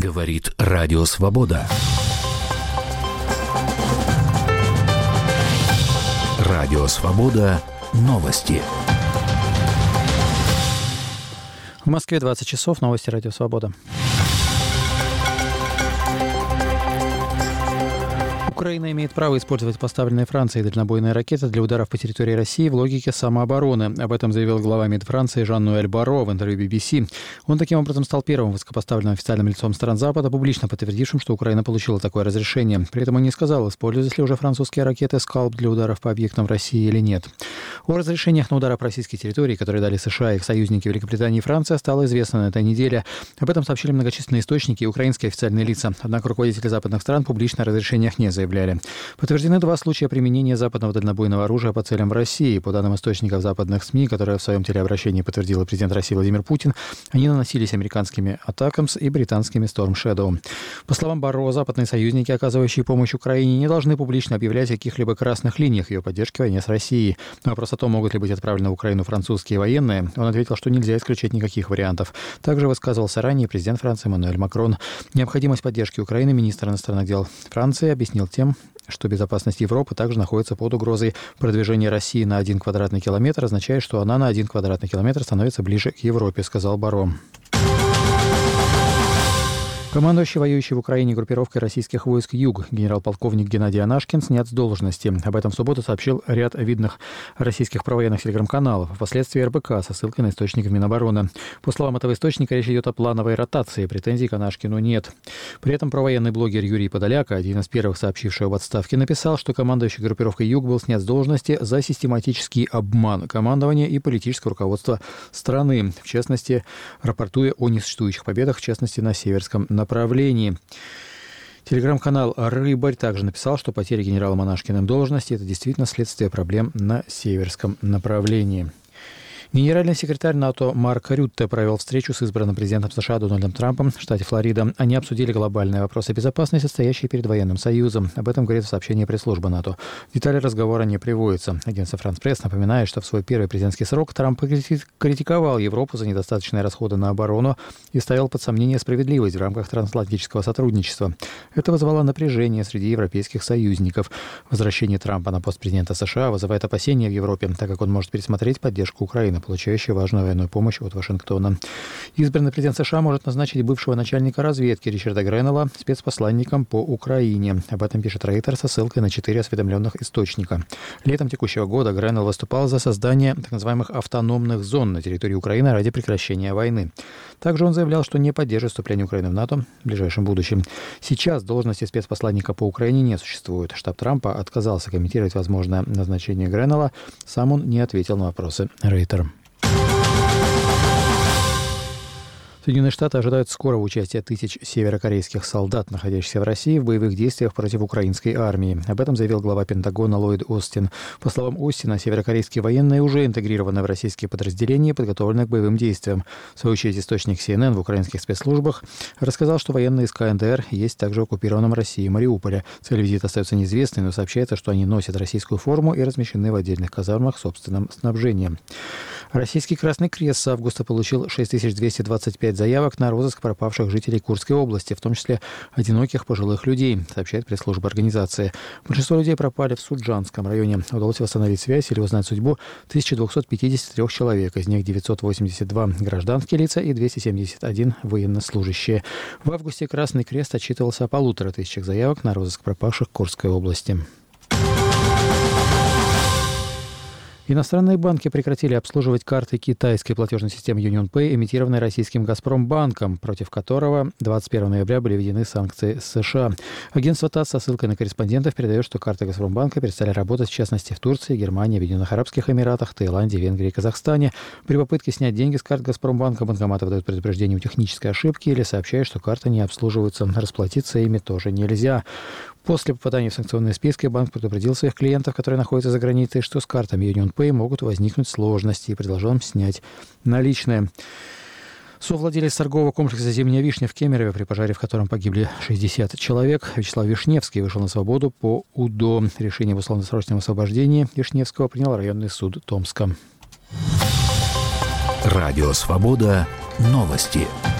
Говорит Радио Свобода. Радио Свобода. Новости. В Москве 20 часов. Новости Радио Свобода. Украина имеет право использовать поставленные Францией дальнобойные ракеты для ударов по территории России в логике самообороны. Об этом заявил глава МИД Франции Жан-Нуэль Барро в интервью BBC. Он таким образом стал первым высокопоставленным официальным лицом стран Запада, публично подтвердившим, что Украина получила такое разрешение. При этом он не сказал, используются ли уже французские ракеты «Скалп» для ударов по объектам в России или нет. О разрешениях на удары по российской территории, которые дали США и их союзники Великобритании и Франции, стало известно на этой неделе. Об этом сообщили многочисленные источники и украинские официальные лица. Однако руководители западных стран публично о разрешениях не заявляли. Подтверждены 2 случая применения западного дальнобойного оружия по целям в России. По данным источников западных СМИ, которые в своем телеобращении подтвердил президент России Владимир Путин, они наносились американскими «Атакамс» и британскими «Storm Shadow». По словам Барро, западные союзники, оказывающие помощь Украине, не должны публично объявлять о каких-либо красных линиях ее поддержки в войне с Россией. На вопрос о том, могут ли быть отправлены в Украину французские военные, он ответил, что нельзя исключать никаких вариантов. Также высказывался ранее президент Франции Эммануэль Макрон. Необходимость поддержки Украины министр иностранных дел Франции объяснил тем, что безопасность Европы также находится под угрозой. Продвижение России на 1 квадратный километр означает, что она на 1 квадратный километр становится ближе к Европе, сказал Барро. Командующий воюющей в Украине группировкой российских войск «Юг» генерал-полковник Геннадий Анашкин снят с должности. Об этом в субботу сообщил ряд видных российских провоенных телеграм-каналов, впоследствии РБК со ссылкой на источников Минобороны. По словам этого источника, речь идет о плановой ротации, претензий к Анашкину нет. При этом провоенный блогер Юрий Подоляк, один из первых сообщивший об отставке, написал, что командующий группировкой «Юг» был снят с должности за систематический обман командования и политического руководства страны, в частности, рапортуя о несуществующих победах, в частности, на Северском направлении. Телеграм-канал «Рыбарь» также написал, что потеря генерала Анашкиным должности – это действительно следствие проблем на Северском направлении. Генеральный секретарь НАТО Марк Рютте провел встречу с избранным президентом США Дональдом Трампом в штате Флорида. Они обсудили глобальные вопросы безопасности, стоящие перед военным союзом. Об этом говорит в сообщении пресс-службы НАТО. Детали разговора не приводятся. Агентство France Press напоминает, что в свой первый президентский срок Трамп критиковал Европу за недостаточные расходы на оборону и ставил под сомнение справедливость в рамках трансатлантического сотрудничества. Это вызвало напряжение среди европейских союзников. Возвращение Трампа на пост президента США вызывает опасения в Европе, так как он может пересмотреть поддержку Украины, получающая важную военную помощь от Вашингтона. Избранный президент США может назначить бывшего начальника разведки Ричарда Гренелла спецпосланником по Украине. Об этом пишет Рейтер со ссылкой на 4 осведомленных источника. Летом текущего года Гренелл выступал за создание так называемых автономных зон на территории Украины ради прекращения войны. Также он заявлял, что не поддержит вступление Украины в НАТО в ближайшем будущем. Сейчас должности спецпосланника по Украине не существует. Штаб Трампа отказался комментировать возможное назначение Гренелла. Сам он не ответил на вопросы Рейтера. Соединенные Штаты ожидают скорого участия тысяч северокорейских солдат, находящихся в России, в боевых действиях против украинской армии. Об этом заявил глава Пентагона Ллойд Остин. По словам Остина, северокорейские военные уже интегрированы в российские подразделения и подготовлены к боевым действиям. В свою очередь, источник CNN в украинских спецслужбах рассказал, что военные из КНДР есть также в оккупированном Россией Мариуполе. Цель визита остается неизвестной, но сообщается, что они носят российскую форму и размещены в отдельных казармах с собственным снабжением. Российский Красный Крест с августа получил 6225 заявок на розыск пропавших жителей Курской области, в том числе одиноких пожилых людей, сообщает пресс-служба организации. Большинство людей пропали в Суджанском районе. Удалось восстановить связь или узнать судьбу 1253 человек. Из них 982 гражданские лица и 271 военнослужащие. В августе Красный Крест отчитывался о 1500 заявок на розыск пропавших в Курской области. Иностранные банки прекратили обслуживать карты китайской платежной системы UnionPay, эмитированной российским «Газпромбанком», против которого 21 ноября были введены санкции США. Агентство ТАСС со ссылкой на корреспондентов передает, что карты «Газпромбанка» перестали работать, в частности, в Турции, Германии, Объединенных Арабских Эмиратах, Таиланде, Венгрии и Казахстане. При попытке снять деньги с карт «Газпромбанка» банкоматы выдают предупреждение о технической ошибке или сообщают, что карты не обслуживаются. Расплатиться ими тоже нельзя. После попадания в санкционные списки банк предупредил своих клиентов, которые находятся за границей, что с картами UnionPay могут возникнуть сложности, и предложил им снять наличные. Совладелец торгового комплекса «Зимняя вишня» в Кемерове, при пожаре в котором погибли 60 человек, Вячеслав Вишневский вышел на свободу по УДО. Решение об условно-досрочном освобождении Вишневского принял районный суд Томска. Радио «Свобода». Новости.